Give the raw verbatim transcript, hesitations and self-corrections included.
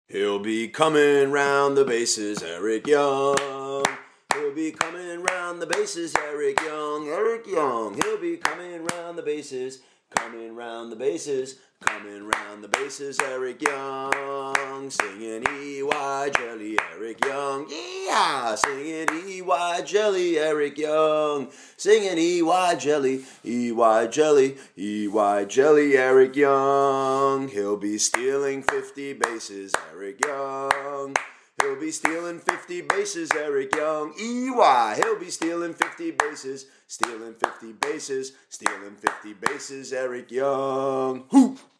He'll be coming round the bases, Eric Young. He'll be coming round the bases, Eric Young. Eric Young. He'll be coming round the bases, coming round the bases, coming round the bases, Eric Young. Singing E Y Jelly, Eric Young. Yeah, singing E Y Jelly, Eric Young. Singing E Y Jelly, E Y Jelly, E Y Jelly, Eric Young. He'll be stealing fifty bases, Eric Young. He'll be stealing fifty bases, Eric Young. E Y. He'll be stealing fifty bases, stealing fifty bases, stealing fifty bases, Eric Young. Hoop.